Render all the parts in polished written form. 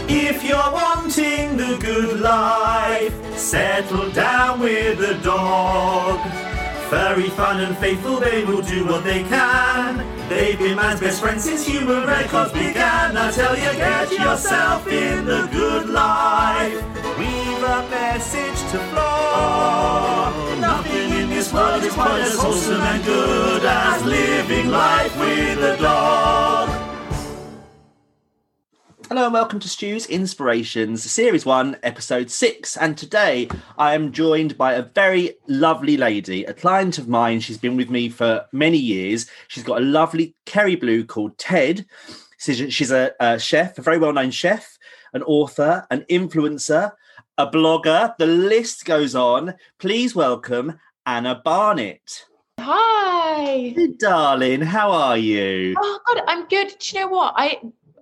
If you're wanting the good life, settle down with a dog. Very fun and faithful, they will do what they can. They've been man's best friend since human records began. I tell you, get yourself in the good life. We've a message to floor. Nothing in this world is quite as wholesome and good as living life with a dog. Hello and welcome to Stu's Inspirations, Series 1, Episode 6. And today I am joined by a very lovely lady, a client of mine. She's been with me for many years. She's got a lovely Kerry Blue called Ted. She's a chef, a very well-known chef, an author, an influencer, a blogger. The list goes on. Please welcome Anna Barnett. Hi. Hey, darling. How are you? Oh, God, I'm good. Do you know what? I've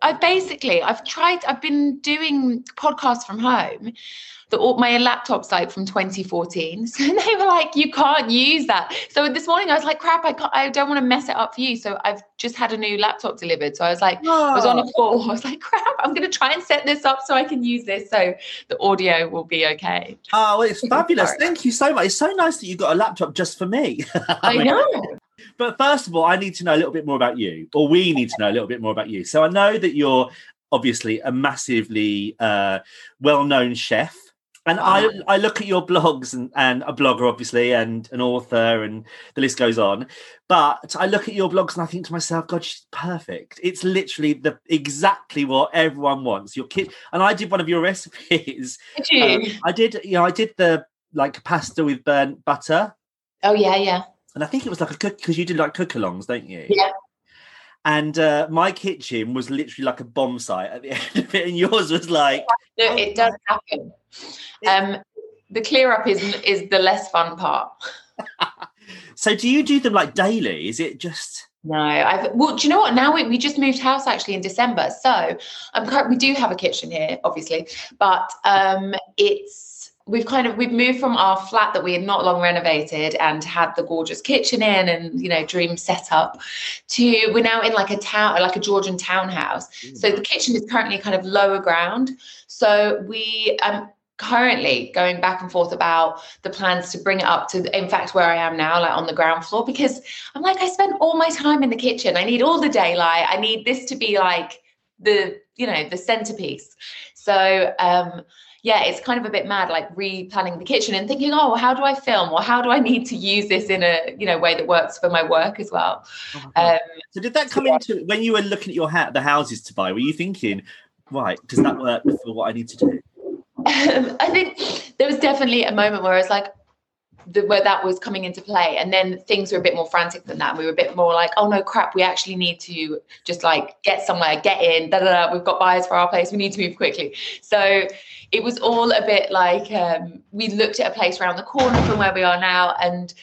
been doing podcasts from home. My laptop's like from 2014. So they were like, you can't use that. So this morning I was like, crap, I don't want to mess it up for you. So I've just had a new laptop delivered. So I was like, I was on a call. I was like, crap, I'm going to try and set this up so I can use this. So the audio will be okay. Oh, it's fabulous. Thank you so much. It's so nice that you got a laptop just for me. I know. But first of all, I need to know a little bit more about you, or we need to know a little bit more about you. So I know that you're obviously a massively well-known chef. And I look at your blogs and a blogger, obviously, and an author, and the list goes on. But I look at your blogs and I think to myself, God, she's perfect. It's literally exactly what everyone wants. Your kid, and I did one of your recipes. Did you? I did the pasta with burnt butter. Oh yeah. And I think it was like a cook, because you did like cook-alongs, don't you? Yeah. And my kitchen was literally like a bomb site at the end of it, and yours was like... No, it does happen. The clear up is the less fun part. So do you do them like daily? Is it just... No, do you know what? Now we just moved house actually in December. So we do have a kitchen here, obviously, but we've moved from our flat that we had not long renovated and had the gorgeous kitchen in and, dream setup to we're now in like a Georgian townhouse. So the kitchen is currently kind of lower ground. So we currently going back and forth about the plans to bring it up to, in fact, where I am now, like on the ground floor, because I'm like, I spend all my time in the kitchen. I need all the daylight. I need this to be like the centerpiece. So, it's kind of a bit mad, like replanning the kitchen and thinking, oh, how do I film? Or how do I need to use this in a, way that works for my work as well? So did that come into, when you were looking at the houses to buy, were you thinking, right, does that work for what I need to do? I think there was definitely a moment where I was like, where that was coming into play, and then things were a bit more frantic than that, and we were a bit more like, oh no, crap, we actually need to just like get somewhere, get in, we've got buyers for our place, we need to move quickly. So it was all a bit like we looked at a place around the corner from where we are now, and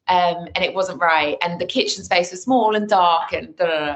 it wasn't right, and the kitchen space was small and dark and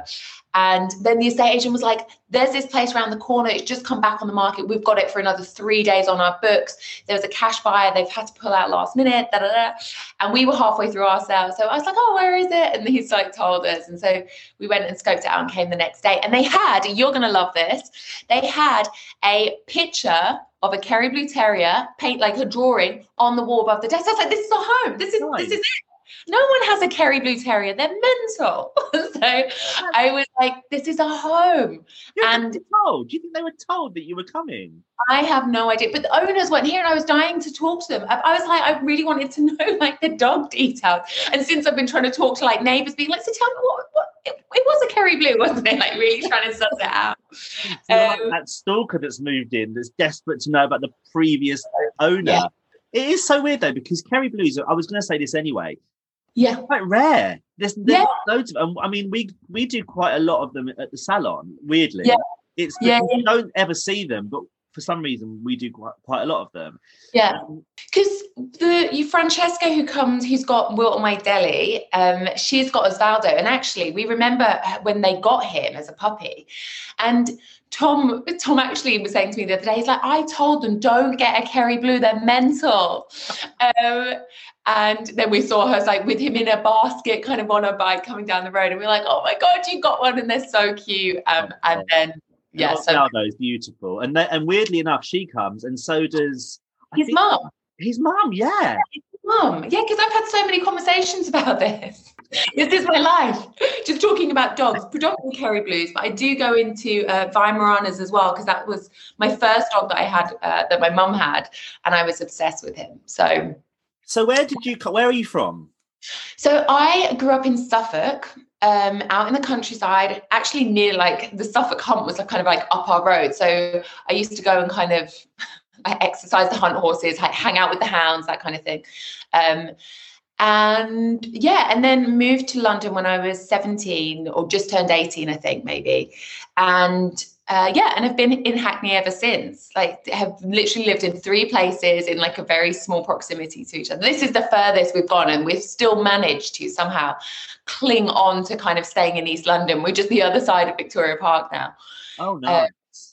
And then the estate agent was like, there's this place around the corner. It's just come back on the market. We've got it for another 3 days on our books. There was a cash buyer. They've had to pull out last minute. And we were halfway through our sale. So I was like, oh, where is it? And he's like told us. And so we went and scoped it out and came the next day. And they had, you're going to love this, they had a picture of a Kerry Blue Terrier, paint like a drawing on the wall above the desk. I was like, this is our home. This is it. No one has a Kerry Blue Terrier. They're mental. So I was like, this is a home. And do you think they were told that you were coming? I have no idea. But the owners weren't here and I was dying to talk to them. I was like, I really wanted to know like the dog details. And since I've been trying to talk to like neighbours, being like, so tell me what it was a Kerry Blue, wasn't it? Like really trying to suss it out. Like that stalker that's moved in that's desperate to know about the previous owner. Yeah. It is so weird though, because Kerry Blues, I was going to say this anyway, yeah, quite rare. There's loads of them. I mean, we do quite a lot of them at the salon. Weirdly, you don't ever see them, but for some reason we do quite a lot of them. Yeah, because Francesca who's got Wilton My Deli, she's got Osvaldo, and actually we remember when they got him as a puppy, and Tom actually was saying to me the other day, he's like, I told them don't get a Kerry Blue, they're mental. And then we saw her like with him in a basket, kind of on a bike coming down the road, and we're like, oh my God, you got one, and they're so cute. And then Yeah, Osvaldo so is beautiful, and weirdly enough, she comes, and so does his mum. His mum, yeah. Mum, yeah, because I've had so many conversations about this. This is my life, just talking about dogs, predominantly Kerry Blues, but I do go into Weimaraners as well, because that was my first dog that I had, that my mum had, and I was obsessed with him. So where are you from? So I grew up in Suffolk, out in the countryside, actually near like the Suffolk Hunt was kind of like up our road. So I used to go and kind of I exercise the hunt horses, hang out with the hounds, that kind of thing. And then moved to London when I was 17 or just turned 18, I think maybe. And and I've been in Hackney ever since. Like, have literally lived in 3 places in like a very small proximity to each other. This is the furthest we've gone, and we've still managed to somehow cling on to kind of staying in East London. We're just the other side of Victoria Park now. Oh, nice.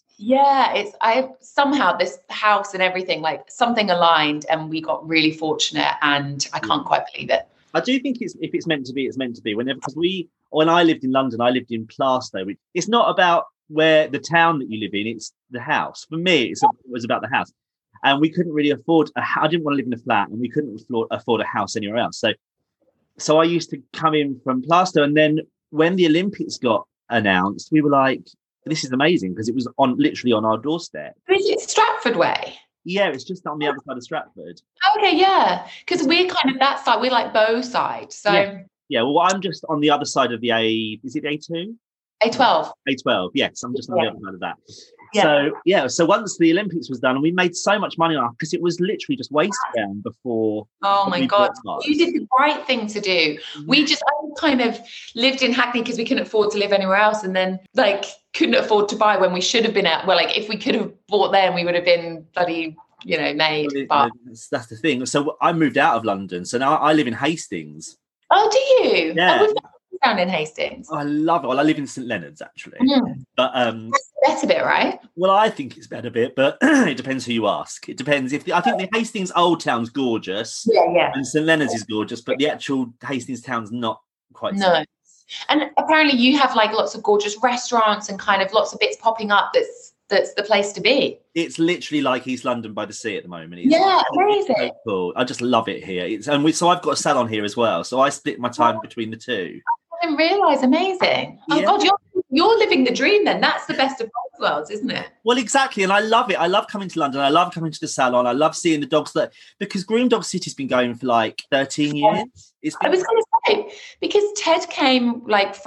Somehow this house and everything, like something aligned, and we got really fortunate, and I can't quite believe it. I do think if it's meant to be, it's meant to be. When I lived in London, I lived in Plaistow, which it's not about where the town that you live in, it's the house. For me, it was about the house, and we couldn't really afford. I didn't want to live in a flat, and we couldn't afford a house anywhere else. So I used to come in from Plaistow, and then when the Olympics got announced, we were like, this is amazing, because it was literally on our doorstep. Is it Stratford way? Yeah, it's just on the other side of Stratford. Okay, yeah, because we're kind of that side. We're like Bow side. So yeah. Well, I'm just on the other side of the Is it A2? A12. A12. Yes, I'm just on the other side of that. Yeah. So once the Olympics was done, and we made so much money on it, because it was literally just waste down before. Oh my God, you did the right thing to do. I kind of lived in Hackney because we couldn't afford to live anywhere else, and then like couldn't afford to buy when we should have been at. Well, like if we could have bought then, we would have been bloody, made. But that's the thing. So I moved out of London, so now I live in Hastings. Oh, do you? Yeah. Oh, down in Hastings. I love it. Well, I live in St Leonard's actually, but that's the better bit, right? Well, I think it's better bit, but it depends who you ask. It depends. I think the Hastings Old Town's gorgeous, and St Leonard's is gorgeous, but the actual Hastings Town's not quite. No, so. And apparently you have like lots of gorgeous restaurants and kind of lots of bits popping up. That's the place to be. It's literally like East London by the sea at the moment. Amazing. So cool. I just love it here. So I've got a salon here as well. So I split my time between the two. I didn't realise. Amazing. Oh God, you're living the dream then. That's the best of both worlds, isn't it? Well, exactly. And I love it. I love coming to London. I love coming to the salon. I love seeing the dogs because Green Dog City's been going for like 13 years. I was going to say, because Ted came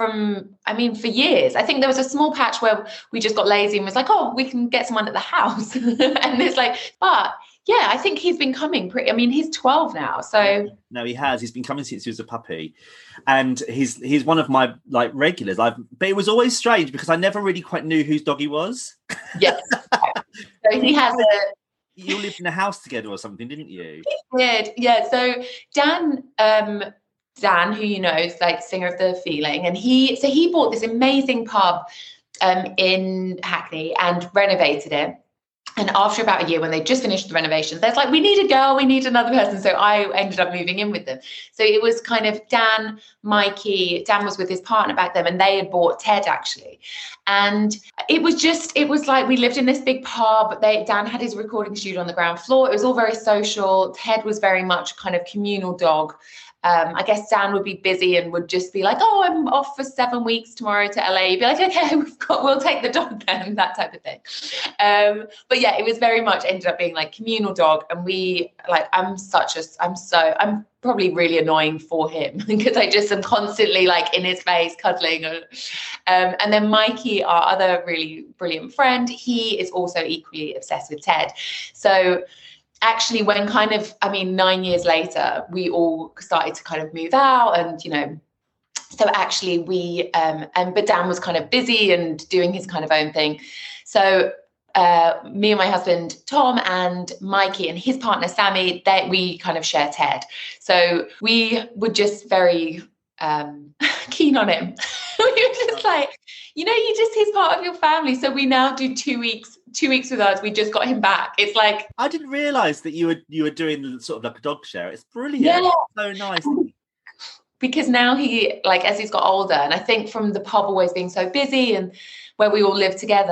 for years. I think there was a small patch where we just got lazy and was like, oh, we can get someone at the house. And it's like, but yeah, I think he's been coming he's 12 now. So no, he has. He's been coming since he was a puppy. And he's one of my like regulars. But it was always strange because I never really quite knew whose dog he was. Yes. So he has You lived in a house together or something, didn't you? We did, yeah. So Dan, who you know is like singer of The Feeling, and he bought this amazing pub in Hackney and renovated it. And after about a year, when they just finished the renovations, there's like, we need a girl, we need another person. So I ended up moving in with them. So it was kind of Dan, Mikey. Dan was with his partner back then, and they had bought Ted actually. And it was like we lived in this big pub. Dan had his recording studio on the ground floor. It was all very social. Ted was very much kind of communal dog. I guess Dan would be busy and would just be like, oh, I'm off for 7 weeks tomorrow to LA. You'd be like, okay, we'll take the dog then, that type of thing. But yeah, it was very much ended up being like communal dog. And I'm probably really annoying for him because I just am constantly like in his face cuddling. And then Mikey, our other really brilliant friend, he is also equally obsessed with Ted. So actually, when 9 years later, we all started to kind of move out and, so actually but Dan was kind of busy and doing his kind of own thing. So me and my husband, Tom, and Mikey and his partner, Sammy, we kind of share Ted. So we were just very keen on him. We were just like, he's part of your family. So we now do 2 weeks with us. We just got him back. It's like, I didn't realize that you were doing sort of like a dog share. It's brilliant. Yeah. So nice. Because now as he's got older, and I think from the pub always being so busy and where we all live together,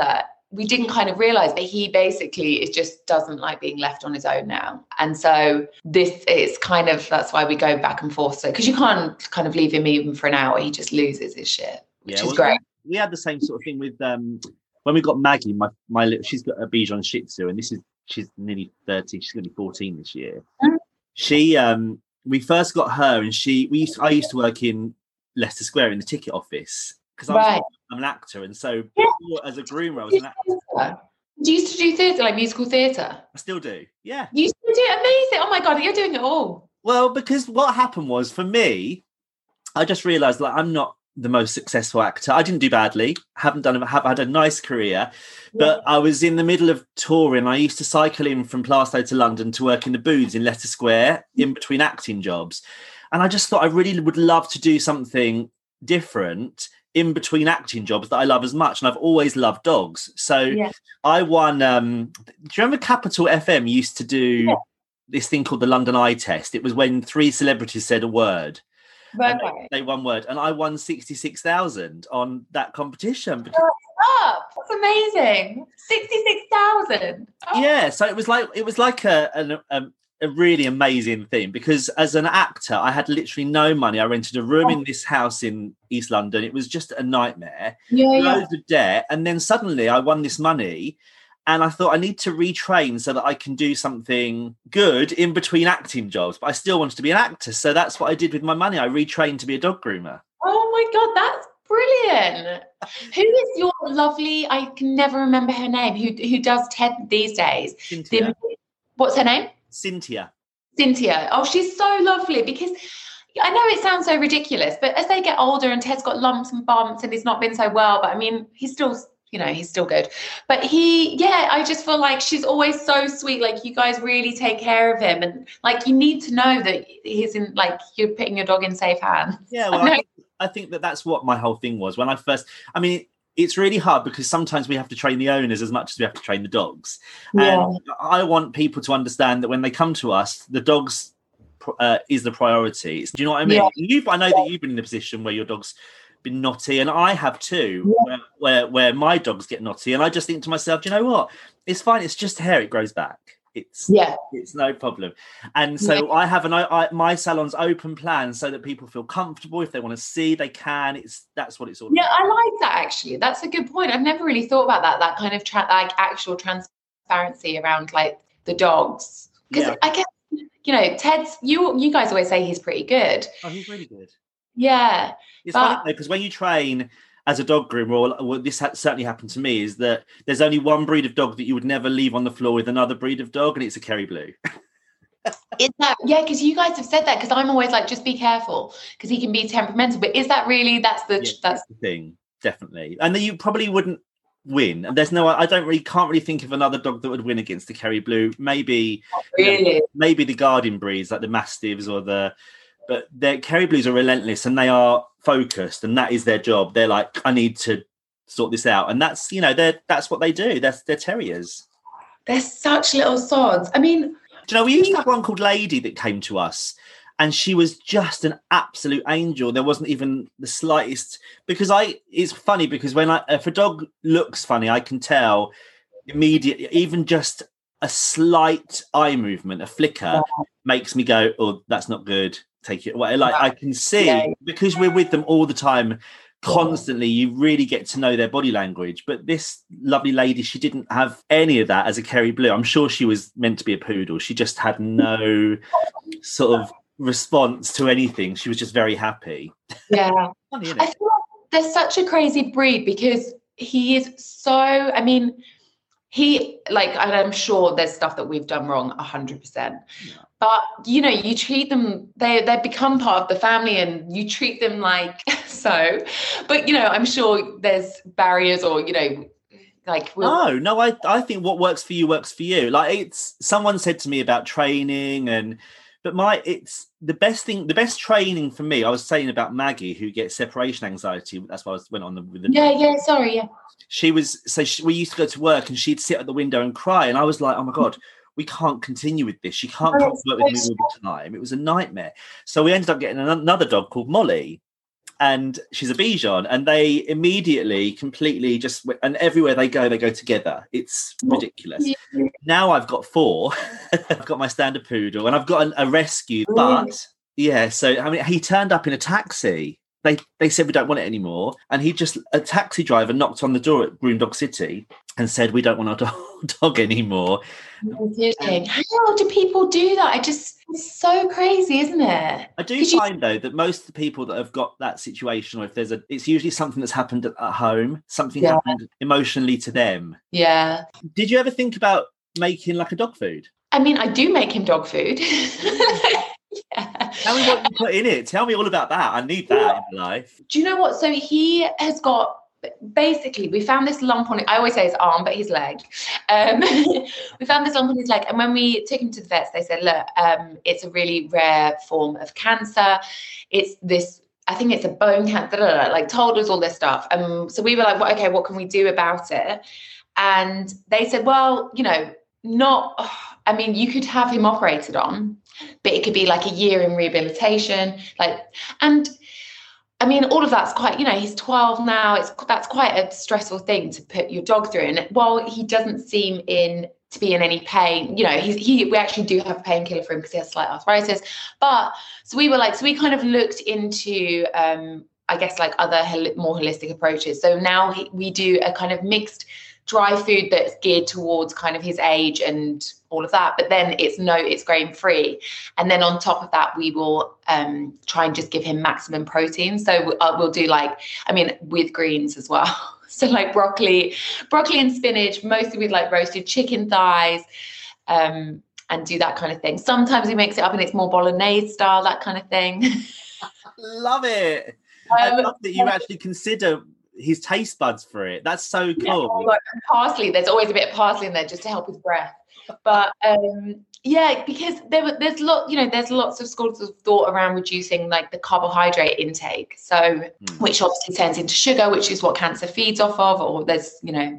we didn't kind of realize, but he basically just doesn't like being left on his own now. And so this is kind of, that's why we go back and forth. So, because you can't kind of leave him even for an hour, he just loses his shit, which is great. We had the same sort of thing with when we got Maggie, my little, she's got a Bichon Shih Tzu, and she's nearly 30. She's going to be 14 this year. She we first got her, and I used to work in Leicester Square in the ticket office because I'm an actor, and so before, as a groomer, I was an actor. You used to do theatre, like musical theatre? I still do, yeah. You still do? Amazing. Oh my God, you're doing it all. Well, because what happened was, for me, I just realised, like, I'm not the most successful actor. I didn't do badly. Have had a nice career, but I was in the middle of touring. I used to cycle in from Plaistow to London to work in the booths in Leicester Square in between acting jobs. And I just thought I really would love to do something different in between acting jobs that I love as much. And I've always loved dogs. So I won, do you remember Capital FM used to do this thing called the London Eye Test? It was when 3 celebrities said a word. They won word, and I won 66,000 on that competition. That's amazing. 66,000. Oh. Yeah, so it was like a really amazing thing, because as an actor, I had literally no money. I rented a room in this house in East London. It was just a nightmare. Loads of debt, and then suddenly I won this money. And I thought I need to retrain so that I can do something good in between acting jobs. But I still wanted to be an actor. So that's what I did with my money. I retrained to be a dog groomer. Oh, my God, that's brilliant. Who is your lovely, I can never remember her name, who does TED these days? Cynthia. What's her name? Cynthia. Oh, she's so lovely, because I know it sounds so ridiculous, but as they get older and Ted's got lumps and bumps and he's not been so well, but I mean, he's still good. But I just feel like she's always so sweet. Like, you guys really take care of him. And like, you need to know that he's in, like, you're putting your dog in safe hands. Yeah, well, I think that's what my whole thing was. When I first, I mean, it's really hard because sometimes we have to train the owners as much as we have to train the dogs. Yeah. And I want people to understand that when they come to us, the dogs is the priority. Do you know what I mean? Yeah. I know that you've been in a position where your dog's been naughty, and I have too, where my dogs get naughty, and I just think to myself, do you know what, it's fine, it's just hair, it grows back, it's no problem. And so I have my salon's open plan so that people feel comfortable. If they want to see, they can. That's what it's all about. I like that, actually. That's a good point. I've never really thought about that kind of like actual transparency around like the dogs, because I guess Ted's, you guys always say he's pretty good. Oh, he's really good. Yeah. It's funny though, because when you train as a dog groomer, or this certainly happened to me, is that there's only one breed of dog that you would never leave on the floor with another breed of dog, and it's a Kerry Blue. Is that, because you guys have said that, because I'm always like, just be careful because he can be temperamental. But is that really, that's the thing, definitely. And then you probably wouldn't win. And can't really think of another dog that would win against the Kerry Blue. Maybe maybe the guardian breeds like the Mastiffs but their Kerry Blues are relentless and they are focused, and that is their job. They're like, I need to sort this out. And that's, that's what they do. They're terriers. They're such little sods. I mean, do you know, we used to have one called Lady that came to us, and she was just an absolute angel. There wasn't even the slightest, because it's funny because if a dog looks funny, I can tell immediately, even just a slight eye movement, a flicker makes me go, oh, that's not good. Take it away. Like, I can see, because we're with them all the time, constantly, you really get to know their body language. But this lovely lady, she didn't have any of that as a Kerry Blue. I'm sure she was meant to be a poodle. She just had no sort of response to anything. She was just very happy. Yeah. Funny, isn't it? I feel like they're such a crazy breed, because he is so, I mean, and I'm sure there's stuff that we've done wrong 100%. Yeah. But, you treat them, they become part of the family, and you treat them like so. But, I'm sure there's barriers, or, like... No, I think what works for you works for you. Like, someone said to me about training, but it's the best training for me. I was saying about Maggie, who gets separation anxiety. That's why I went on with the... Yeah, sorry, yeah. We used to go to work and she'd sit at the window and cry. And I was like, oh my God, we can't continue with this. She can't come to work with me all the time. It was a nightmare. So we ended up getting another dog called Molly. and she's a Bichon, and they immediately completely just, and everywhere they go together. It's ridiculous. Now I've got 4. I've got my standard poodle, and I've got a rescue. But yeah, so I mean, he turned up in a taxi. They said we don't want it anymore, and a taxi driver knocked on the door at Groom Dog City and said we don't want our dog anymore. How do people do that? It's so crazy, isn't it? I do find though that most of the people that have got that situation, or if it's usually something that's happened at home, something happened emotionally to them. Yeah. Did you ever think about making like a dog food? I mean, I do make him dog food. Yeah. Tell me what you put in it. Tell me all about that. I need that in my life. Do you know what? So he has got, basically, we found this lump on it. I always say his arm, but his leg. We found this lump on his leg. And when we took him to the vets, they said, look, it's a really rare form of cancer. It's this, I think it's a bone cancer, like told us all this stuff. So we were like, well, okay, what can we do about it? And they said, well, you could have him operated on, but it could be like a year in rehabilitation. And I mean, all of that's quite, he's 12 now. That's quite a stressful thing to put your dog through. And while he doesn't seem to be in any pain, we actually do have a painkiller for him because he has slight arthritis. But so we kind of looked into, I guess, like other more holistic approaches. So now we do a kind of mixed dry food that's geared towards kind of his age and all of that, but then it's grain free, and then on top of that we will try and just give him maximum protein. So we'll do with greens as well, so like broccoli and spinach, mostly with like roasted chicken thighs, and do that kind of thing. Sometimes he makes it up and it's more bolognese style, that kind of thing. Love it. I love that you actually consider his taste buds for it. That's so cool. Yeah, like parsley, there's always a bit of parsley in there just to help with breath. But because there's lots of schools of thought around reducing like the carbohydrate intake, so which obviously turns into sugar, which is what cancer feeds off of, or there's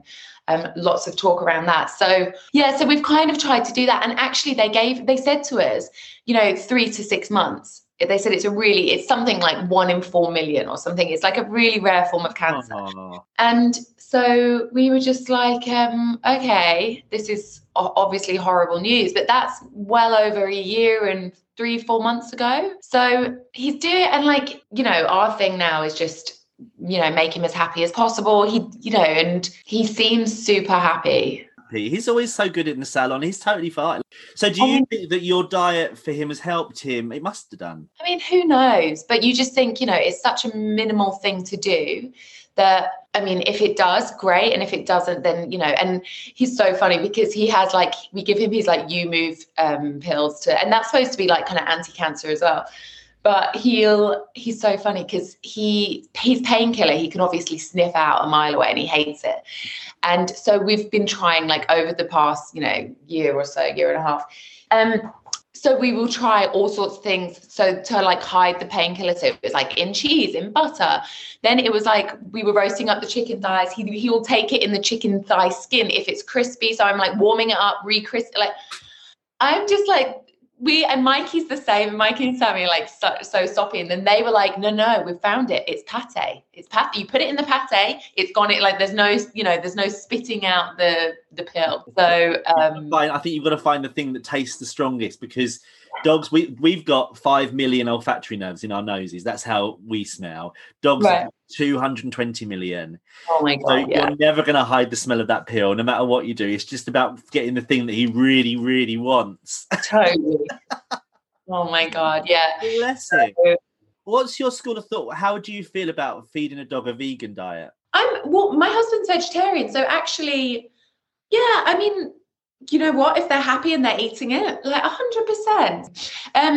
lots of talk around that. So so we've kind of tried to do that, and actually they said to us 3 to 6 months. They said it's something like 1 in 4 million or something. It's like a really rare form of cancer. And so we were just like, okay, this is obviously horrible news, but that's well over a year and 3-4 months ago. So he's doing it. And our thing now is just, make him as happy as possible. And he seems super happy. He's always so good in the salon. He's totally fine. So do you think that your diet for him has helped him? It must have done. I mean, who knows? But you just think, it's such a minimal thing to do that, I mean, if it does, great. And if it doesn't, then, and he's so funny because he has we give him his U-Move pills and that's supposed to be like kind of anti-cancer as well. But he's so funny because his painkiller, he can obviously sniff out a mile away and he hates it. And so we've been trying over the past, year or so, year and a half. So we will try all sorts of things. So to hide the painkiller. So it was in cheese, in butter. Then it was we were roasting up the chicken thighs. He will take it in the chicken thigh skin if it's crispy. So I'm warming it up, I'm just and Mikey's the same. Mikey and Sammy are so soppy. And then they were no, we've found it. It's pate. It's pate. You put it in the pate. It's gone. There's no spitting out the pill. So I think you've got to find the thing that tastes the strongest, because dogs, we've got 5 million olfactory nerves in our noses. That's how we smell. Dogs have 220 million. Oh my God. So you're never going to hide the smell of that pill, no matter what you do. It's just about getting the thing that he really, really wants. Totally. Oh my God. Yeah. Bless him. What's your school of thought? How do you feel about feeding a dog a vegan diet? My husband's vegetarian. So actually, I mean, you know what? If they're happy and they're eating it, 100%.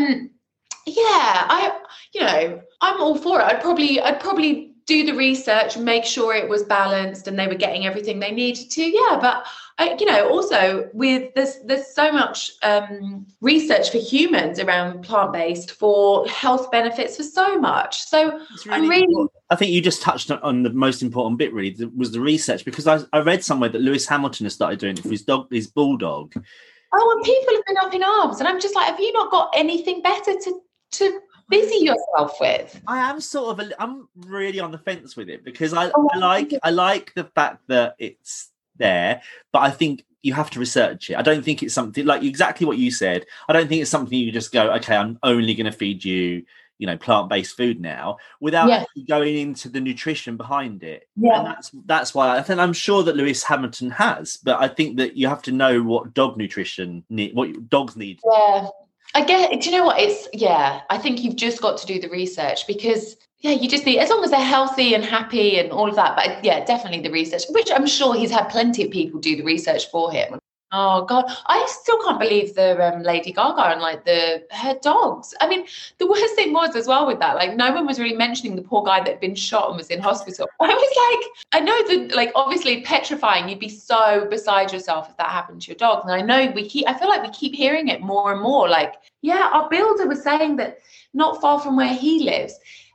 I'm all for it. I'd probably do the research and make sure it was balanced and they were getting everything they needed to. Yeah, but also with there's so much research for humans around plant-based for health benefits for so much. So I think you just touched on the most important bit, really, was the research, because I read somewhere that Lewis Hamilton has started doing it for his bulldog. Oh, and people have been up in arms, and I'm just have you not got anything better to busy yourself with? I am sort of, I'm really on the fence with it because I like the fact that it's there, but I think you have to research it. I don't think it's something like exactly what you said. I don't think it's something you just go, okay, I'm only going to feed you, plant-based food now, without actually going into the nutrition behind it. And that's why I think, I'm sure that Lewis Hamilton has, but I think that you have to know what dog nutrition what dogs need. Yeah. I get, do you know what? I think you've just got to do the research because, you just need, as long as they're healthy and happy and all of that. But definitely the research, which I'm sure he's had plenty of people do the research for him. Oh God, I still can't believe the Lady Gaga and her dogs. I mean, the worst thing was as well with that, like no one was really mentioning the poor guy that had been shot and was in hospital. I was like, I know that like obviously petrifying, you'd be so beside yourself if that happened to your dogs. And I know I feel like we keep hearing it more and more. Like, our builder was saying that not far from where he lives,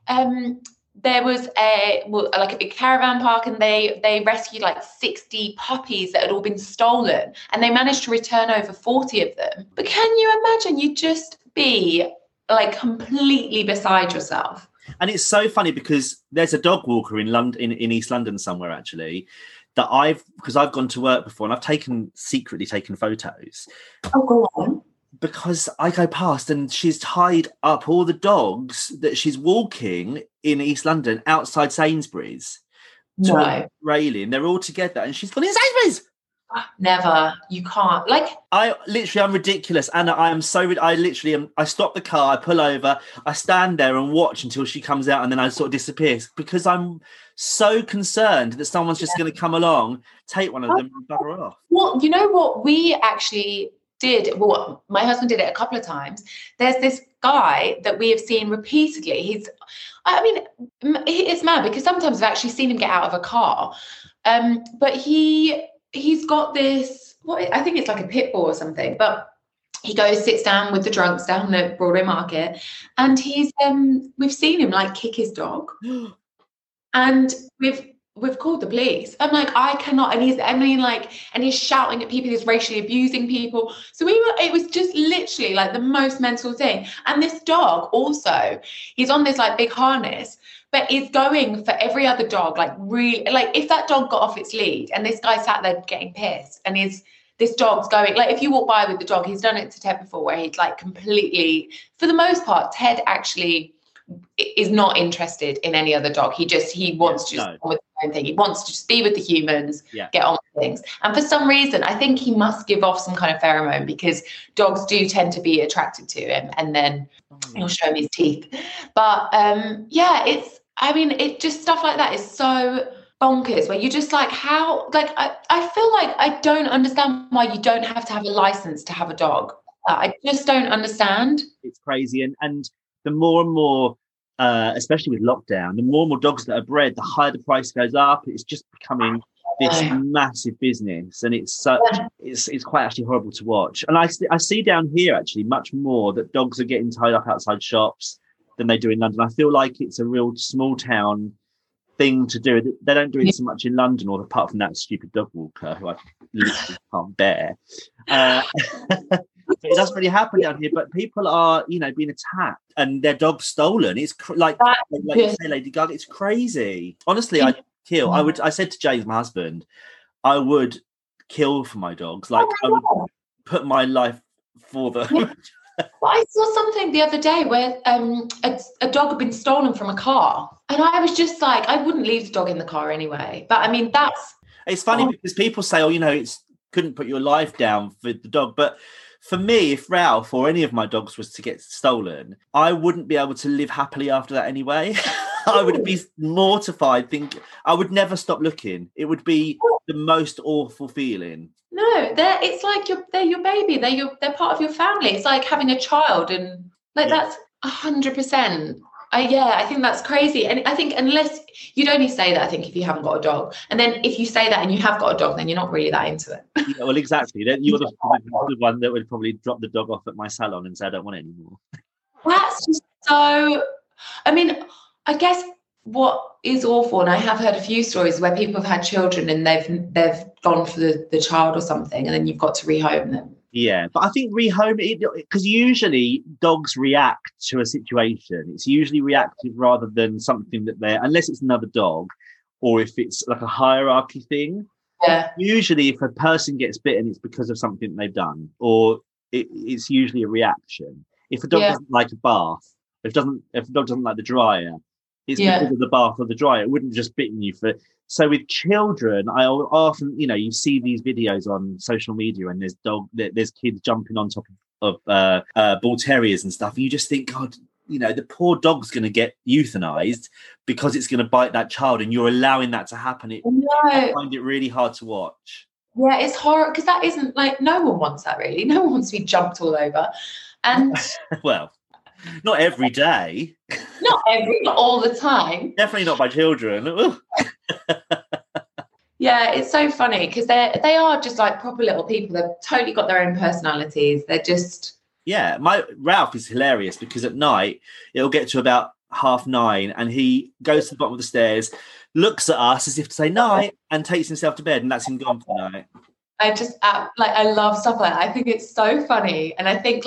there was a big caravan park, and they rescued like 60 puppies that had all been stolen, and they managed to return over 40 of them. But can you imagine? You'd just be like completely beside yourself. And it's so funny because there's a dog walker in London, in East London somewhere actually, that because I've gone to work before and I've secretly taken photos. Oh, go on. Because I go past and she's tied up all the dogs that she's walking in East London outside Sainsbury's. To a railing. They're all together and she's gone in Sainsbury's. Never. You can't. I'm ridiculous. And I am so, I stop the car, I pull over, I stand there and watch until she comes out, and then I sort of disappear because I'm so concerned that someone's just going to come along, take one of them and bugger off. Well, you know what? We actually did, my husband did it a couple of times. There's this guy that we have seen repeatedly. It's mad because sometimes I've actually seen him get out of a car. But he's got this, I think it's like a pit bull or something, but he sits down with the drunks down at Broadway Market, and we've seen him like kick his dog. And we've called the police. I'm like, I cannot. And he's shouting at people, he's racially abusing people. So it was just literally like the most mental thing. And this dog also, he's on this like big harness, but is going for every other dog. Like really, like if that dog got off its lead and this guy sat there getting pissed and this dog's going, like if you walk by with the dog, he's done it to Ted before where he's like completely, for the most part, Ted actually is not interested in any other dog. He wants to just go with his own thing. He wants to just be with the humans, get on with things. And for some reason, I think he must give off some kind of pheromone because dogs do tend to be attracted to him, and then he'll show him his teeth. But it just stuff like that is so bonkers where you're just like, how, like, I feel like I don't understand why you don't have to have a license to have a dog. I just don't understand. It's crazy. And the more and more, especially with lockdown, the more and more dogs that are bred, the higher the price goes up. It's just becoming this massive business, and it's quite actually horrible to watch. And I see down here actually much more that dogs are getting tied up outside shops than they do in London. I feel like it's a real small town thing to do. They don't do it so much in London, or apart from that stupid dog walker who I literally can't bear. It doesn't really happen down here, but people are, being attacked and their dogs stolen. It's like you say, Lady Gaga, it's crazy. Honestly, I'd kill. I said to James, my husband, I would kill for my dogs. Like I would put my life for them. Well, I saw something the other day where a dog had been stolen from a car, and I was just like, I wouldn't leave the dog in the car anyway. But I mean, it's funny because people say, it's couldn't put your life down for the dog, but for me, if Ralph or any of my dogs was to get stolen, I wouldn't be able to live happily after that anyway. I would be mortified. I would never stop looking. It would be the most awful feeling. No, it's like they're your baby. They're part of your family. It's like having a child, and that's 100%. I think that's crazy. And I think unless you'd only say that, I think if you haven't got a dog, and then if you say that and you have got a dog, then you're not really that into it. Yeah, well, exactly. Then you're the one that would probably drop the dog off at my salon and say, I don't want it anymore. That's just so, I guess what is awful, and I have heard a few stories where people have had children and they've gone for the child or something, and then you've got to rehome them. Yeah, but I think rehoming, because usually dogs react to a situation. It's usually reactive rather than something that unless it's another dog, or if it's like a hierarchy thing. Yeah. Usually, if a person gets bitten, it's because of something they've done, or it's usually a reaction. If a dog doesn't like a bath, if a dog doesn't like the dryer, it's because of the bath or the dryer. It wouldn't just bitten you for. So with children, I often, you see these videos on social media, and there's kids jumping on top of bull terriers and stuff, and you just think, God, the poor dog's going to get euthanized because it's going to bite that child, and you're allowing that to happen. I find it really hard to watch. Yeah, it's horrible because that isn't like, no one wants that really. No one wants to be jumped all over. And well, not every day. Not all the time. Definitely not by children. Yeah, it's so funny because they are just like proper little people. They've totally got their own personalities. They're just... Yeah, my Ralph is hilarious because at night it'll get to about 9:30 and he goes to the bottom of the stairs, looks at us as if to say night, and takes himself to bed, and that's him gone for the night. I love stuff like that. I think it's so funny. And I think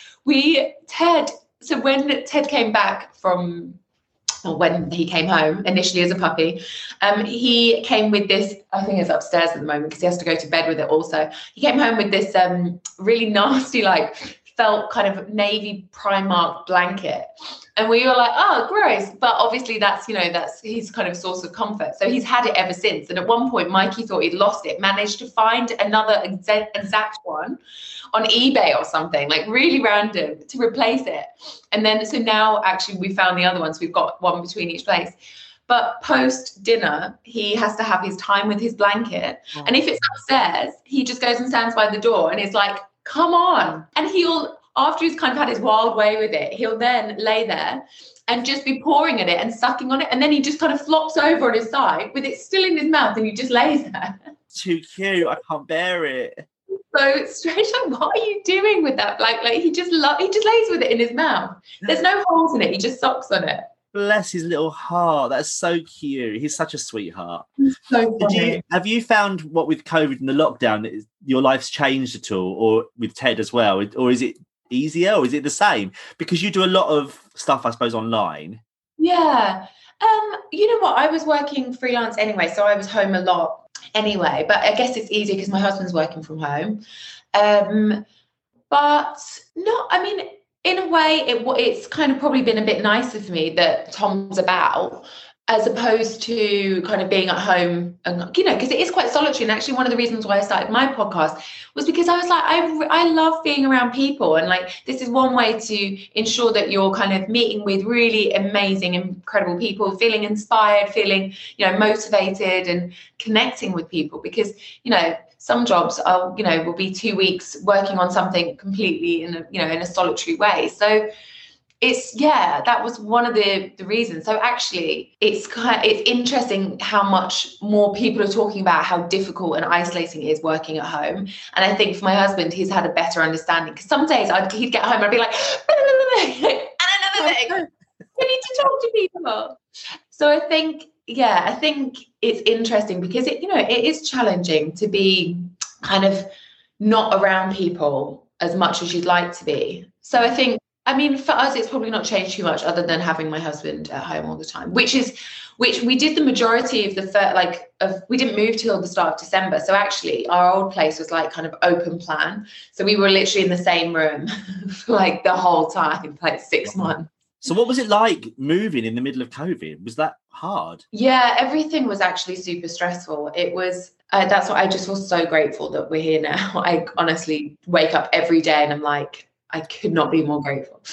so when Ted came back when he came home initially as a puppy, he came with this, I think it's upstairs at the moment because he has to go to bed with it also. He came home with this really nasty, felt kind of navy Primark blanket. And we were like, oh, gross. But obviously that's his kind of source of comfort. So he's had it ever since. And at one point, Mikey thought he'd lost it, managed to find another exact one on eBay or something, really random, to replace it. And then, so now actually we found the other ones. We've got one between each place. But post dinner, he has to have his time with his blanket. Oh. And if it's upstairs, he just goes and stands by the door and is like, come on. And after he's kind of had his wild way with it, he'll then lay there and just be pawing at it and sucking on it. And then he just kind of flops over on his side with it still in his mouth, and he just lays there. Too cute. I can't bear it. So strange. What are you doing with that? He just lays with it in his mouth. There's no holes in it. He just sucks on it. Bless his little heart. That's so cute. He's such a sweetheart. So funny. Have you found what with COVID and the lockdown that your life's changed at all, or with Ted as well? Or is it easier, or is it the same? Because you do a lot of stuff, I suppose, online. Yeah. You know what? I was working freelance anyway, so I was home a lot anyway. But I guess it's easier because my husband's working from home. But no, I mean, in a way, it's kind of probably been a bit nicer for me that Tom's about, as opposed to kind of being at home, and because it is quite solitary. And actually, one of the reasons why I started my podcast was because I was like, I love being around people, and this is one way to ensure that you're kind of meeting with really amazing, incredible people, feeling inspired, feeling motivated, and connecting with people. Because some jobs are will be 2 weeks working on something completely in a solitary way. So that was one of the reasons. So actually it's interesting how much more people are talking about how difficult and isolating it is working at home. And I think for my husband, he's had a better understanding, because some days he'd get home and I'd be like, and another thing, I need to talk to people. So I think it's interesting because it is challenging to be kind of not around people as much as you'd like to be. So I think, for us, it's probably not changed too much other than having my husband at home all the time, which we did the majority of we didn't move till the start of December. So actually our old place was kind of open plan. So we were literally in the same room for the whole time, 6 months. So what was it like moving in the middle of COVID? Was that hard? Yeah, everything was actually super stressful. It was, that's why I just feel so grateful that we're here now. I honestly wake up every day and I'm like, I could not be more grateful.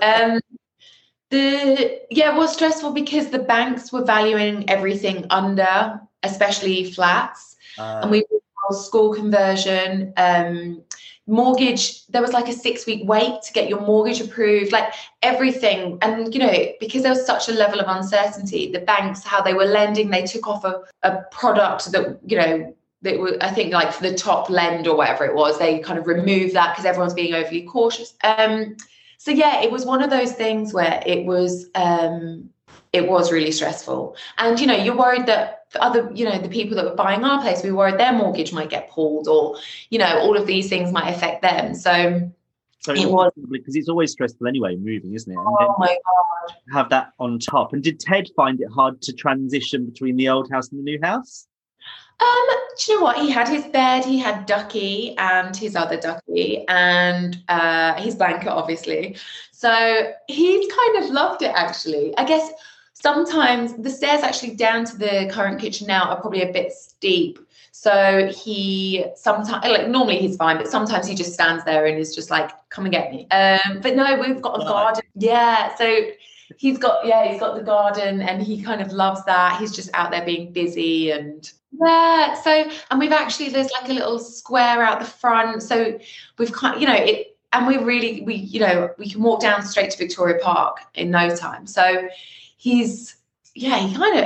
It was stressful because the banks were valuing everything under, especially flats. And we did school conversion, mortgage. There was a 6-week wait to get your mortgage approved, everything. And, because there was such a level of uncertainty, the banks, how they were lending, they took off a product that, that was, I think, for the top lend or whatever it was, they kind of removed that because everyone's being overly cautious. It was one of those things where it was it was really stressful. And, you know, you're worried that the people that were buying our place, we were worried their mortgage might get pulled, or, you know, all of these things might affect them. So it was, because it's always stressful anyway, moving, isn't it? And oh my God. have that on top. And did Ted find it hard to transition between the old house and the new house? Do you know what? He had his bed, he had Ducky and his other Ducky, and his blanket, obviously. So he's kind of loved it, actually. I guess sometimes the stairs actually down to the current kitchen now are probably a bit steep. So he sometimes, like, normally he's fine, but sometimes he just stands there and is just like, come and get me. But no, we've got a garden. Yeah. So he's got the garden, and he kind of loves that. He's just out there being busy, and yeah. So, and there's like a little square out the front. So we've kind of, you know, it, and we can walk down straight to Victoria Park in no time. So he's really,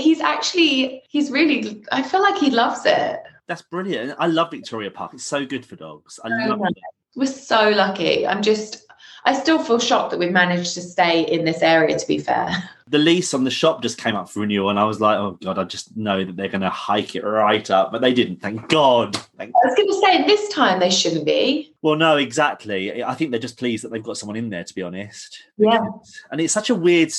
I feel like he loves it. That's brilliant. I love Victoria Park. It's so good for dogs. I love it. We're so lucky. I still feel shocked that we've managed to stay in this area, to be fair. The lease on the shop just came up for renewal, and I was like, oh God, I just know that they're going to hike it right up. But they didn't, thank God. I was going to say, this time they shouldn't be. Well, no, exactly. I think they're just pleased that they've got someone in there, to be honest. Yeah. And it's such a weird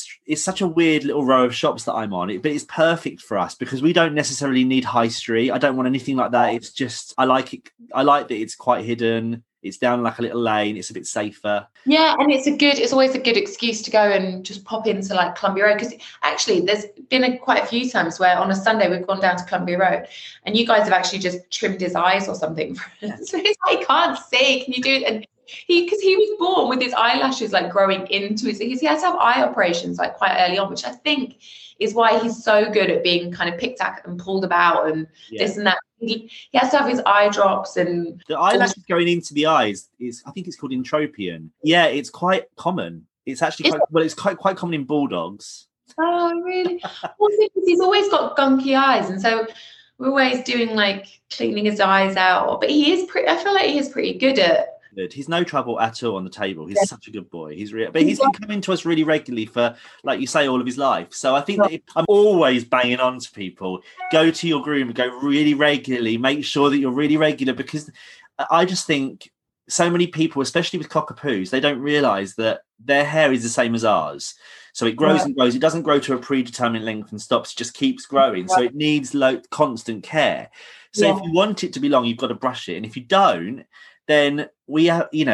little row of shops that I'm on. But it's perfect for us because we don't necessarily need high street. I don't want anything like that. It's just, I like it. I like that it's quite hidden. It's down like a little lane. It's a bit safer. Yeah, and it's always a good excuse to go and just pop into like Columbia Road, because actually there's been quite a few times where on a Sunday we've gone down to Columbia Road and you guys have actually just trimmed his eyes or something. So he's like, I can't see. Can you do it? And because he was born with his eyelashes like growing into his, he has to have eye operations like quite early on, which I think is why he's so good at being kind of picked at and pulled about and this and that. He has to have his eye drops, and the eyelashes going into the eyes I think it's called entropion. Yeah, it's quite common. It's actually quite common in bulldogs. Oh, really? Well, because he's always got gunky eyes, and so we're always doing like cleaning his eyes out. But I feel like he is pretty good at. He's no trouble at all on the table. He's such a good boy. He's been coming to us really regularly for, like you say, all of his life. So I think that I'm always banging on to people. Go to your groomer, go really regularly. Make sure that you're really regular, because I just think so many people, especially with cockapoos, they don't realise that their hair is the same as ours. So it grows and grows. It doesn't grow to a predetermined length and stops. It just keeps growing. So it needs constant care. So if you want it to be long, you've got to brush it. And if you don't, then we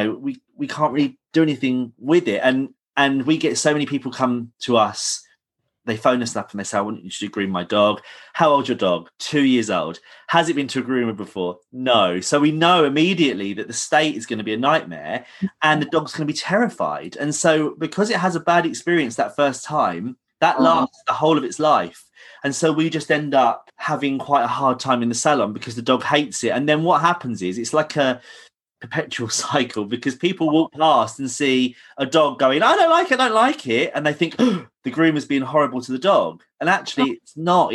can't really do anything with it. And we get so many people come to us, they phone us up and they say, I want you to groom my dog. How old's your dog? 2 years old. Has it been to a groomer before? No. So we know immediately that the state is going to be a nightmare and the dog's going to be terrified. And so because it has a bad experience that first time, that lasts the whole of its life. And so we just end up having quite a hard time in the salon because the dog hates it. And then what happens is it's like a perpetual cycle, because people walk past and see a dog going, I don't like it. And they think, oh, the groomer's being horrible to the dog. And actually it's not.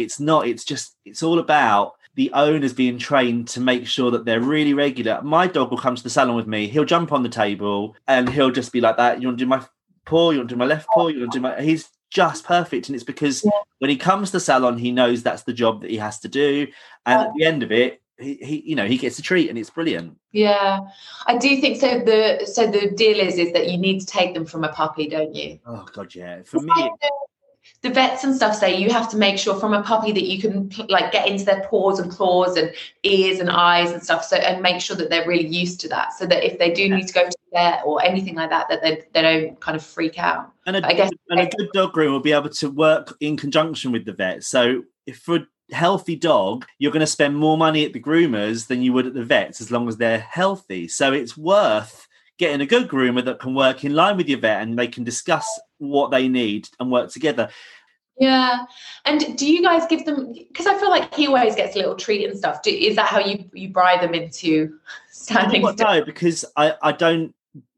It's all about the owners being trained to make sure that they're really regular. My dog will come to the salon with me. He'll jump on the table and he'll just be like that. You want to do my paw? You want to do my left paw? You want to do my... He's just perfect. And it's because when he comes to the salon, he knows that's the job that he has to do. And at the end of it, he gets a treat, and it's brilliant. Yeah, I do think so. The deal is that you need to take them from a puppy, don't you? Oh God, yeah. For me, the vets and stuff say you have to make sure from a puppy that you can like get into their paws and claws and ears and eyes and stuff. So, and make sure that they're really used to that, so that if they do need to go to the vet or anything like that, that they don't kind of freak out. And a good dog groom will be able to work in conjunction with the vet. So if for a healthy dog, you're going to spend more money at the groomers than you would at the vets, as long as they're healthy. So it's worth getting a good groomer that can work in line with your vet, and they can discuss what they need and work together. Yeah. And do you guys give them, because I feel like he always gets a little treat and stuff. Is that how you bribe them into standing still? No, because I don't,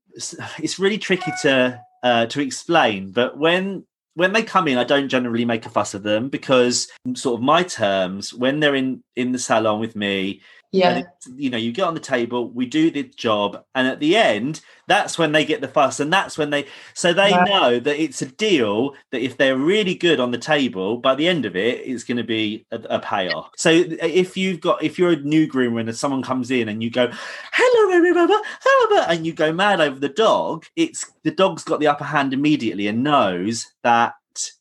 it's really tricky to explain, but when they come in, I don't generally make a fuss of them, because sort of my terms, when they're in the salon with me, Yeah. And you get on the table, we do the job, and at the end, that's when they get the fuss, and that's when they know that it's a deal that if they're really good on the table, by the end of it, it's going to be a payoff. So if you're a new groomer and someone comes in and you go, hello, and you go mad over the dog, the dog's got the upper hand immediately and knows that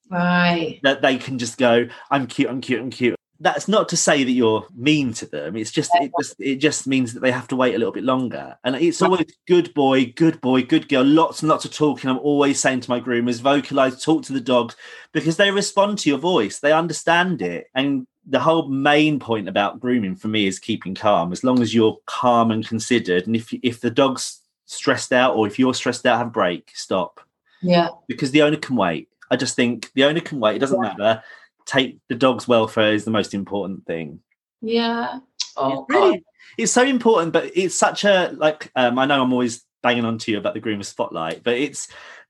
that they can just go, I'm cute. That's not to say that you're mean to them. It's just it just means that they have to wait a little bit longer. And it's always good boy, good girl, lots and lots of talking. I'm always saying to my groomers, vocalize, talk to the dogs, because they respond to your voice. They understand it. And the whole main point about grooming for me is keeping calm. As long as you're calm and considered, and if the dog's stressed out or if you're stressed out, have a break, stop. Yeah. Because the owner can wait. I just think the owner can wait. It doesn't matter. Take the dog's welfare is the most important thing. Yeah. Oh, it's so important, but it's such a I know I'm always banging on to you about the groomer spotlight, but it's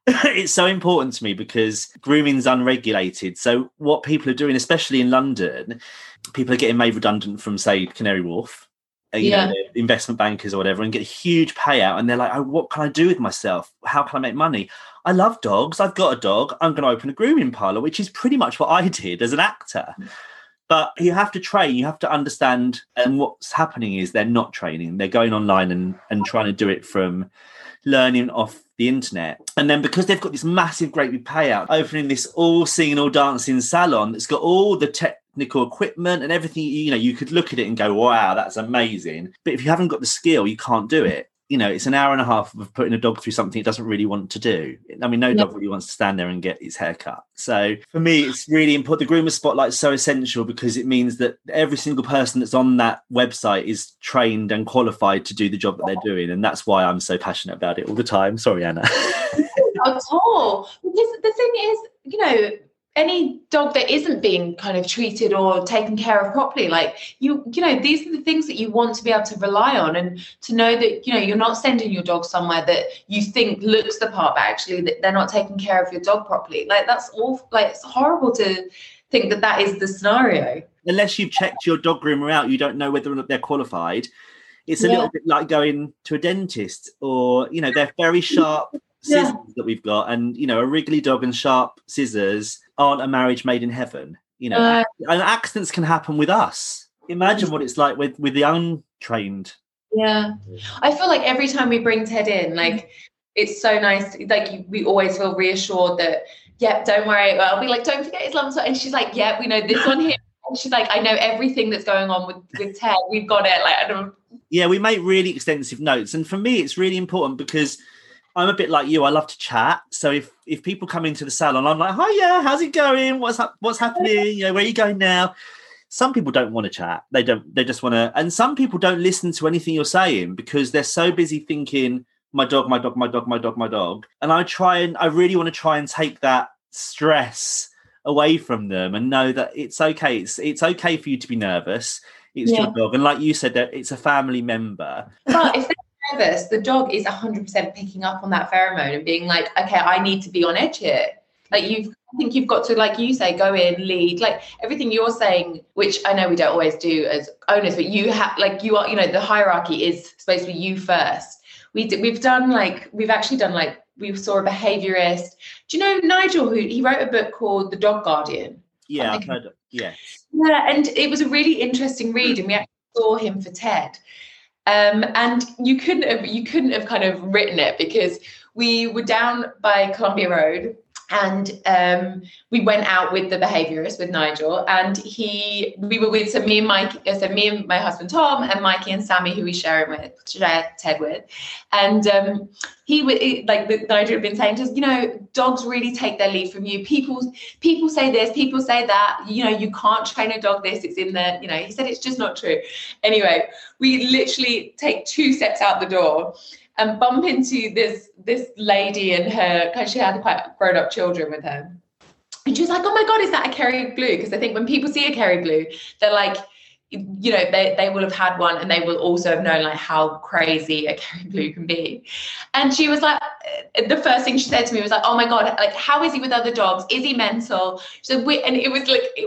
so important to me because grooming's unregulated. So what people are doing, especially in London, people are getting made redundant from, say, Canary Wharf, investment bankers or whatever, and get a huge payout, and they're like, oh, what can I do with myself? How can I make money? I love dogs. I've got a dog. I'm going to open a grooming parlour, which is pretty much what I did as an actor. But you have to train. You have to understand. And what's happening is they're not training. They're going online and trying to do it from learning off the internet. And then because they've got this massive, great big payout, opening this all singing, all dancing salon that's got all the technical equipment and everything, you could look at it and go, wow, that's amazing. But if you haven't got the skill, you can't do it. It's an hour and a half of putting a dog through something it doesn't really want to do. I mean, no dog really wants to stand there and get its hair cut. So for me, it's really important. The groomer spotlight is so essential because it means that every single person that's on that website is trained and qualified to do the job that they're doing. And that's why I'm so passionate about it all the time. Sorry, Anna. Not at all. Because the thing is, any dog that isn't being kind of treated or taken care of properly, these are the things that you want to be able to rely on, and to know that, you're not sending your dog somewhere that you think looks the part, but actually that they're not taking care of your dog properly. That's awful. It's horrible to think that is the scenario. Unless you've checked your dog groomer out, you don't know whether or not they're qualified. It's a little bit like going to a dentist, or, they're very sharp scissors that we've got, and a wriggly dog and sharp scissors aren't a marriage made in heaven. And accidents can happen with us. Imagine what it's like with the untrained. I feel like every time we bring Ted in, it's so nice, we always feel reassured that don't worry. I'll be like, don't forget his lumps, and she's like, we know this one here, and she's like, I know everything that's going on with Ted. We've got it. We make really extensive notes, and for me it's really important because I'm a bit like you. I love to chat. So if people come into the salon, I'm like, hi, how's it going? What's happening? Where are you going now? Some people don't want to chat. They just want to. And some people don't listen to anything you're saying because they're so busy thinking, my dog. And I really want to try and take that stress away from them and know that it's okay. It's okay for you to be nervous. It's your dog. And like you said, that it's a family member. But if nervous, the dog is 100% picking up on that pheromone and being like, okay, I need to be on edge here. I think you've got to, like you say, go in, lead, everything you're saying, which I know we don't always do as owners, but you have, you are, the hierarchy is supposed to be you first. We saw a behaviorist. Do you know Nigel, he wrote a book called The Dog Guardian? Yeah, I've heard it. Yeah. Yeah, and it was a really interesting read, and we actually saw him for TED. And you couldn't have kind of written it because we were down by Columbia Road, and we went out with the behaviorist, with Nigel, and we were with me and my husband Tom and Mikey and Sammy, who we share TED with, and Nigel had been saying to us, dogs really take their lead from you. People say this, people say that, you can't train a dog this, it's in there, he said it's just not true. Anyway, we literally take 2 steps out the door and bump into this lady and her, because she had quite grown-up children with her. And she was like, oh my God, is that a Kerry Blue? Because I think when people see a Kerry Blue, they're like, they will have had one, and they will also have known how crazy a Kerry Blue can be. And she was like, the first thing she said to me was like, oh my God, how is he with other dogs? Is he mental? So and it was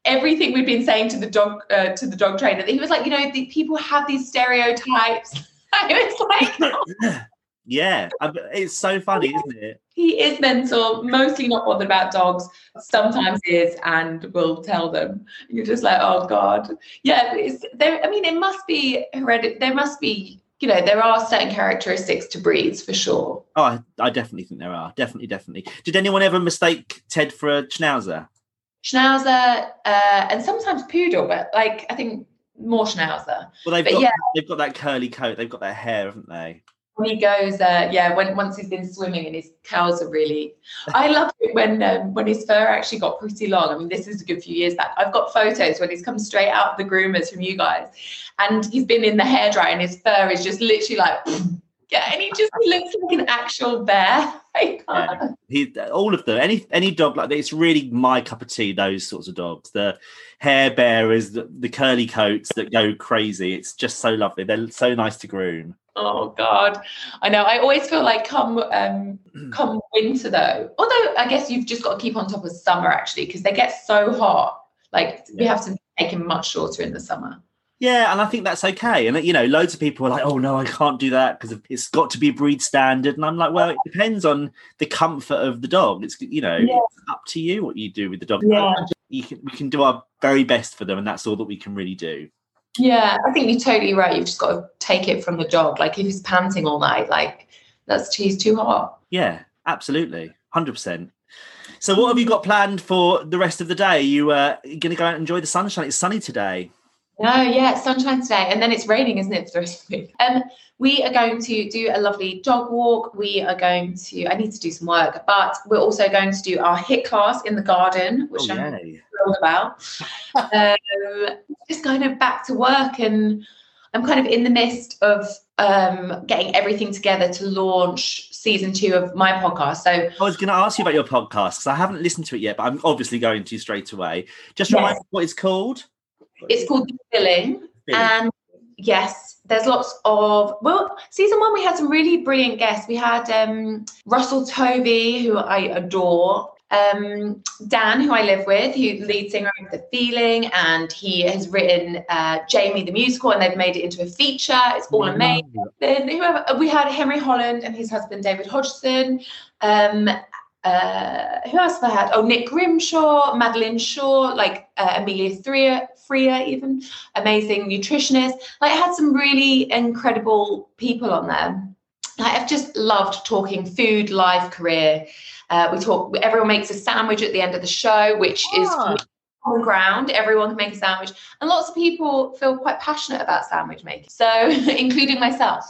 everything we'd been saying to the dog trainer. He was like, people have these stereotypes. I was like, yeah, it's so funny, isn't it? He is mental, mostly not bothered about dogs, sometimes is, and will tell them. You're just like, oh God. Yeah, it must be hereditary. There must be, there are certain characteristics to breeds for sure. Oh, I definitely think there are. Definitely. Did anyone ever mistake Ted for a Schnauzer? Schnauzer, and sometimes poodle, but I think more Schnauzer. Well, they've got that curly coat. They've got that hair, haven't they? When he goes, once he's been swimming and his curls are really, I loved it when his fur actually got pretty long. I mean, this is a good few years back. I've got photos when he's come straight out of the groomers from you guys, and he's been in the hairdryer and his fur is just literally like, yeah, and he just looks like an actual bear. All of them, any dog like that, it's really my cup of tea. Those sorts of dogs, the hair bearers, the curly coats that go crazy. It's just so lovely. They're so nice to groom. Oh God, I know. I always feel like come winter though. Although I guess you've just got to keep on top of summer actually, because they get so hot. We have to make them much shorter in the summer. Yeah, and I think that's okay. And loads of people are like, "Oh no, I can't do that because it's got to be breed standard." And I'm like, "Well, it depends on the comfort of the dog. It's it's up to you what you do with the dog. Yeah. We can do our very best for them, and that's all that we can really do." Yeah, I think you're totally right. You've just got to take it from the dog. Like if he's panting all night, he's too hot. Yeah, absolutely, 100%. So, what have you got planned for the rest of the day? You going to go out and enjoy the sunshine? It's sunny today. No, yeah, it's sunshine today, and then it's raining, isn't it, for the rest of the week? We are going to do a lovely dog walk. I need to do some work, but we're also going to do our HIIT class in the garden, which I'm thrilled about. Just kind of back to work, and I'm kind of in the midst of getting everything together to launch season 2 of my podcast. So I was going to ask you about your podcast because I haven't listened to it yet, but I'm obviously going to straight away. Just remind me what it's called. It's called The Filling. And yes, there's lots of, season 1, we had some really brilliant guests. We had Russell Tovey, who I adore, Dan, who I live with, who's the lead singer of The Feeling, and he has written Jamie the Musical, and they've made it into a feature. It's all amazing. Then we had Henry Holland and his husband David Hodgson. Who else have I had? Oh, Nick Grimshaw, Madeline Shaw, Amelia Freer, even amazing nutritionist. I had some really incredible people on there. I've just loved talking food, life, career. Everyone makes a sandwich at the end of the show, which is common ground. Everyone can make a sandwich, and lots of people feel quite passionate about sandwich making, so including myself.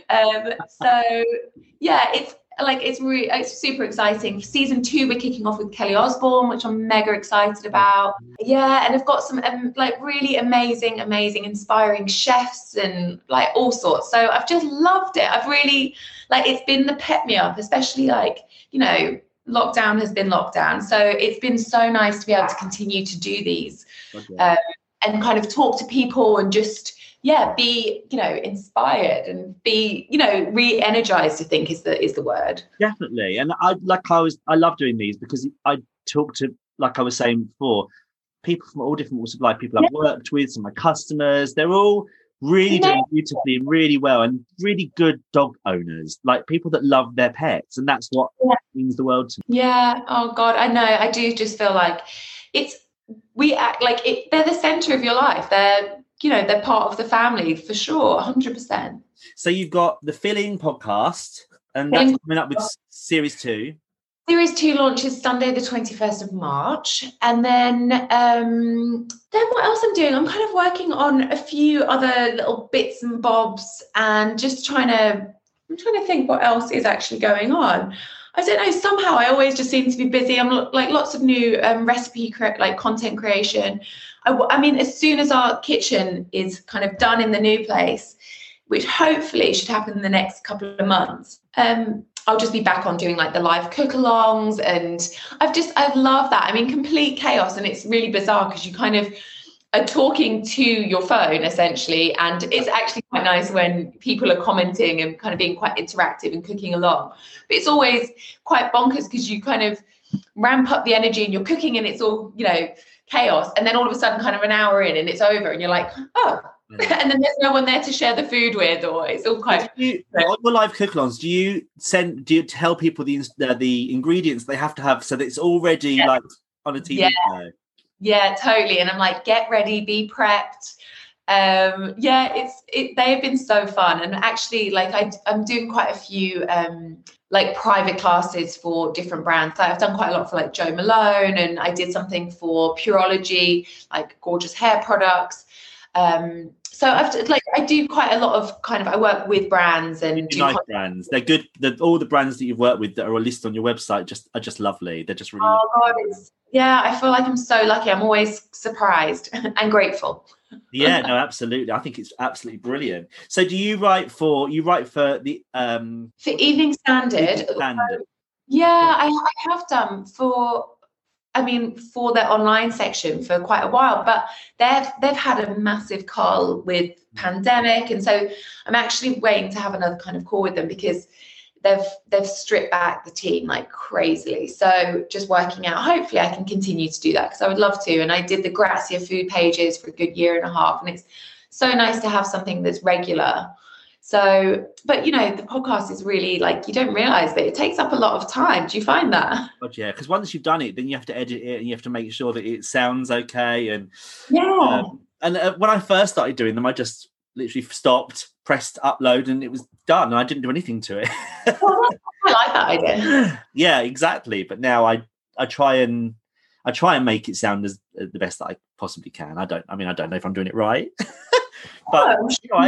It's super exciting. Season 2, we're kicking off with Kelly Osbourne, which I'm mega excited about. Yeah, and I've got some really amazing, inspiring chefs and all sorts. So I've just loved it. I've really it's been the pep me up, especially lockdown has been lockdown. So it's been so nice to be able to continue to do these and kind of talk to people and just be inspired and be re-energized, I think is the word. Definitely. And I love doing these because I talk to, like I was saying before, people from all different walks of life, people I've worked with, some of my customers. They're all really doing beautifully and really well, and really good dog owners, people that love their pets, and that's what means the world to me. Yeah. Oh God, I know. I do just feel like we act like they're the center of your life. They're part of the family for sure, 100%. So you've got the Filling podcast, and that's coming up with series 2. Series 2 launches Sunday, the 21st of March. And then what else I'm doing? I'm kind of working on a few other little bits and bobs, and just trying to think what else is actually going on. I don't know, somehow I always just seem to be busy. I'm lots of new recipe, content creation. I mean, as soon as our kitchen is kind of done in the new place, which hopefully should happen in the next couple of months, I'll just be back on doing the live cook-alongs, and I've loved that. I mean, complete chaos, and it's really bizarre because you kind of are talking to your phone essentially, and it's actually quite nice when people are commenting and kind of being quite interactive and cooking along. But it's always quite bonkers because you kind of ramp up the energy and you're cooking, and it's all chaos. And then all of a sudden, kind of an hour in, and it's over, and you're like, oh. And then there's no one there to share the food with, or it's all quite. On your live cook-alongs, do you tell people the ingredients they have to have so that it's already like on a TV show? Yeah, totally. And I'm like, get ready, be prepped. They have been so fun. And actually, like I'm doing quite a few like private classes for different brands. So I've done quite a lot for like Jo Malone, and I did something for Pureology, like gorgeous hair products. So I do quite a lot of I work with brands and do nice brands. They're good. All the brands that you've worked with that are listed on your website are just lovely. They're just really. Oh God, I feel like I'm so lucky. I'm always surprised and grateful. Yeah, no, absolutely. I think it's absolutely brilliant. So, do you write for the for Evening Standard? I have done for their online section for quite a while, but they've had a massive cull with pandemic, and so I'm actually waiting to have another kind of call with them because they've stripped back the team like crazily. So just working out, hopefully I can continue to do that because I would love to. And I did the Grazia food pages for a good year and a half, and it's so nice to have something that's regular. So, but the podcast is really you don't realize that it takes up a lot of time. Do you find that? Oh, yeah, because once you've done it, then you have to edit it and you have to make sure that it sounds okay. And when I first started doing them, I just literally stopped, pressed upload, and it was done. And I didn't do anything to it. I like that idea. Yeah, exactly. But now I try and make it sound as the best that I possibly can. I don't know if I'm doing it right. But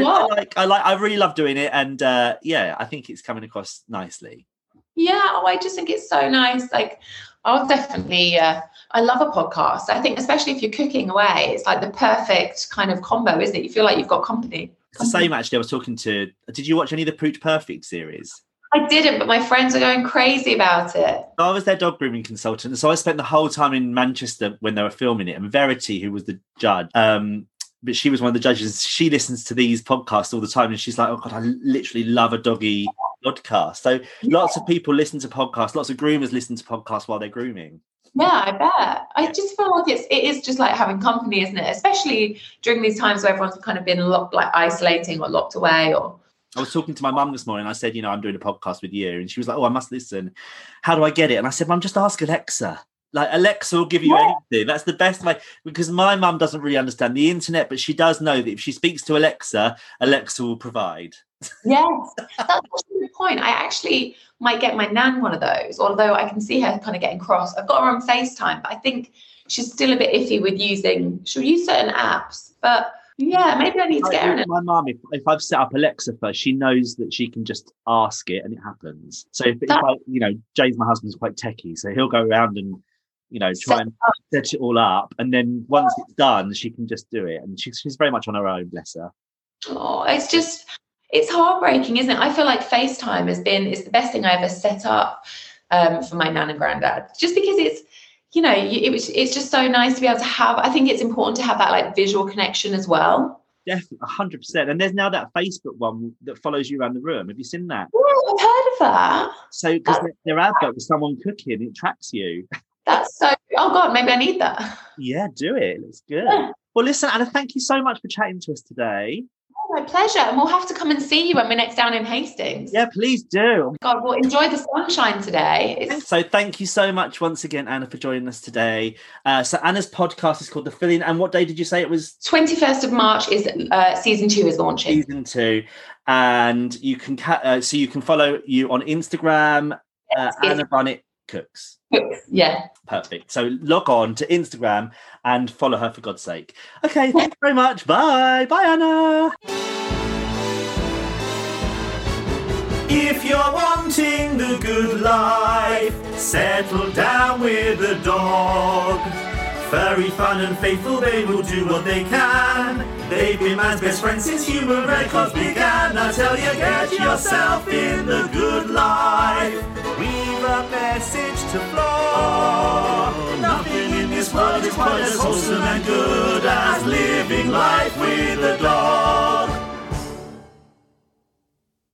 I really love doing it, and I think it's coming across nicely. Yeah, I just think it's so nice. Like, I'll definitely. I love a podcast. I think, especially if you're cooking away, it's like the perfect kind of combo, isn't it? You feel like you've got company. It's the same, actually. I was talking to. Did you watch any of the Pooch Perfect series? I didn't, but my friends are going crazy about it. I was their dog grooming consultant, so I spent the whole time in Manchester when they were filming it. And Verity, who was the judge, but she was one of the judges. She listens to these podcasts all the time, and she's like, "Oh God, I literally love a doggy podcast." So lots of people listen to podcasts. Lots of groomers listen to podcasts while they're grooming. Yeah, I bet. I just feel like it is just like having company, isn't it? Especially during these times where everyone's kind of been isolating or locked away. Or I was talking to my mum this morning. I said, I'm doing a podcast with you, and she was like, "Oh, I must listen. How do I get it?" And I said, "Mum, just ask Alexa. Like, Alexa will give you anything. That's the best way." Because my mum doesn't really understand the internet, but she does know that if she speaks to Alexa, Alexa will provide. Yes, that's actually a good point. I actually might get my nan one of those, although I can see her kind of getting cross. I've got her on FaceTime, but I think she's still a bit iffy with she'll use certain apps. But yeah, maybe I need to get her in it. My mum, if I've set up Alexa first, she knows that she can just ask it and it happens. So if James, my husband's quite techie, so he'll go around and try and set it all up, and then once it's done, she can just do it. And she's very much on her own, bless her. Oh, it's heartbreaking, isn't it? I feel like FaceTime is the best thing I ever set up for my nan and granddad, just because it's it's just so nice to be able to have. I think it's important to have that visual connection as well. Definitely, 100%. And there's now that Facebook one that follows you around the room. Have you seen that? Yeah, I've heard of that. So because their advert was someone cooking, it tracks you. That's so. Oh God, maybe I need that. Yeah, do it. It looks good. Yeah. Well, listen, Anna, thank you so much for chatting to us today. Oh, my pleasure. And we'll have to come and see you when we're next down in Hastings. Yeah, please do. God, we'll enjoy the sunshine today. So thank you so much once again, Anna, for joining us today. So Anna's podcast is called The Fill-In. And what day did you say it was? 21st of March is season 2 is launching. Season 2. And you can follow you on Instagram, Anna Barnett Cooks. Yeah. Perfect. So log on to Instagram and follow her, for God's sake. Okay, thank you very much. Bye. Bye, Anna. If you're wanting the good life, settle down with a dog. Very fun and faithful, they will do what they can. They've been man's best friend since human records began. I tell you, get yourself in the good life. We've a message to floor. Nothing in this world is quite as wholesome and good as living life with a dog.